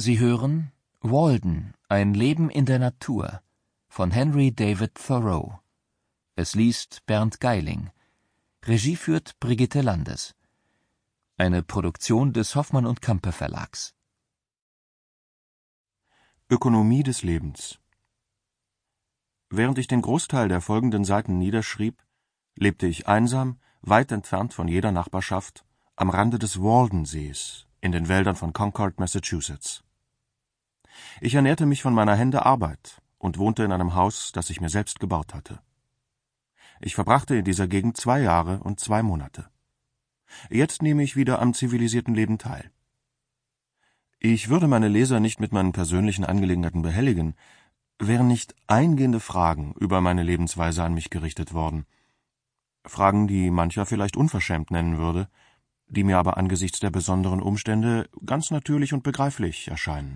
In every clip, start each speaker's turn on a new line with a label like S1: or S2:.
S1: Sie hören Walden, ein Leben in der Natur von Henry David Thoreau. Es liest Bernd Geiling. Regie führt Brigitte Landes. Eine Produktion des Hoffmann und Campe Verlags.
S2: Ökonomie des Lebens. Während ich den Großteil der folgenden Seiten niederschrieb, lebte ich einsam, weit entfernt von jeder Nachbarschaft, am Rande des Waldensees, in den Wäldern von Concord, Massachusetts. Ich ernährte mich von meiner Hände Arbeit und wohnte in einem Haus, das ich mir selbst gebaut hatte. Ich verbrachte in dieser Gegend 2 Jahre und 2 Monate. Jetzt nehme ich wieder am zivilisierten Leben teil. Ich würde meine Leser nicht mit meinen persönlichen Angelegenheiten behelligen, wären nicht eingehende Fragen über meine Lebensweise an mich gerichtet worden. Fragen, die mancher vielleicht unverschämt nennen würde, die mir aber angesichts der besonderen Umstände ganz natürlich und begreiflich erscheinen.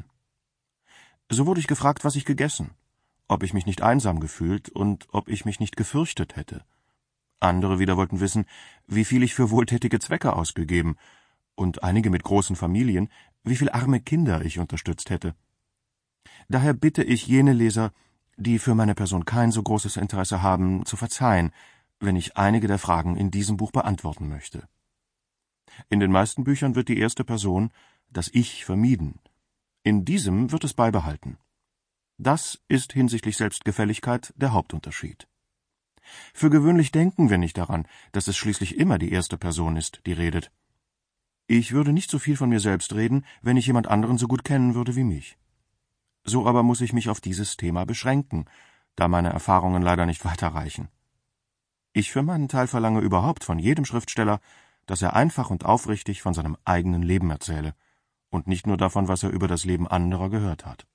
S2: So wurde ich gefragt, was ich gegessen, ob ich mich nicht einsam gefühlt und ob ich mich nicht gefürchtet hätte. Andere wieder wollten wissen, wie viel ich für wohltätige Zwecke ausgegeben, und einige mit großen Familien, wie viel arme Kinder ich unterstützt hätte. Daher bitte ich jene Leser, die für meine Person kein so großes Interesse haben, zu verzeihen, wenn ich einige der Fragen in diesem Buch beantworten möchte. In den meisten Büchern wird die erste Person, das Ich, vermieden. In diesem wird es beibehalten. Das ist hinsichtlich Selbstgefälligkeit der Hauptunterschied. Für gewöhnlich denken wir nicht daran, dass es schließlich immer die erste Person ist, die redet. Ich würde nicht so viel von mir selbst reden, wenn ich jemand anderen so gut kennen würde wie mich. So aber muss ich mich auf dieses Thema beschränken, da meine Erfahrungen leider nicht weiterreichen. Ich für meinen Teil verlange überhaupt von jedem Schriftsteller, dass er einfach und aufrichtig von seinem eigenen Leben erzähle und nicht nur davon, was er über das Leben anderer gehört hat.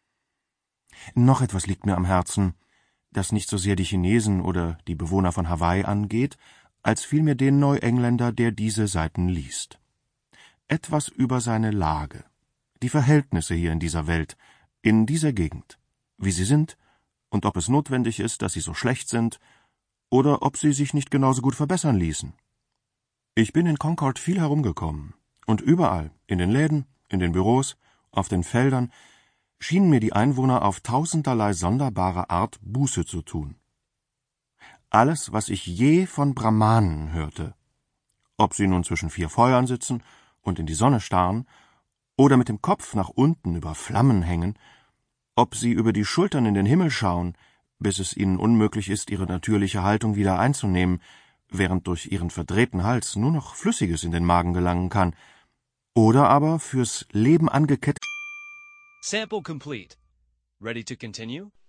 S2: Noch etwas liegt mir am Herzen, das nicht so sehr die Chinesen oder die Bewohner von Hawaii angeht, als vielmehr den Neuengländer, der diese Seiten liest. Etwas über seine Lage, die Verhältnisse hier in dieser Welt, in dieser Gegend, wie sie sind und ob es notwendig ist, dass sie so schlecht sind oder ob sie sich nicht genauso gut verbessern ließen. Ich bin in Concord viel herumgekommen und überall, in den Läden, in den Büros, auf den Feldern, schienen mir die Einwohner auf tausenderlei sonderbare Art Buße zu tun. Alles, was ich je von Brahmanen hörte, ob sie nun zwischen 4 Feuern sitzen und in die Sonne starren oder mit dem Kopf nach unten über Flammen hängen, ob sie über die Schultern in den Himmel schauen, bis es ihnen unmöglich ist, ihre natürliche Haltung wieder einzunehmen, während durch ihren verdrehten Hals nur noch Flüssiges in den Magen gelangen kann, oder aber fürs Leben angekettet.
S3: Sample complete. Ready to continue?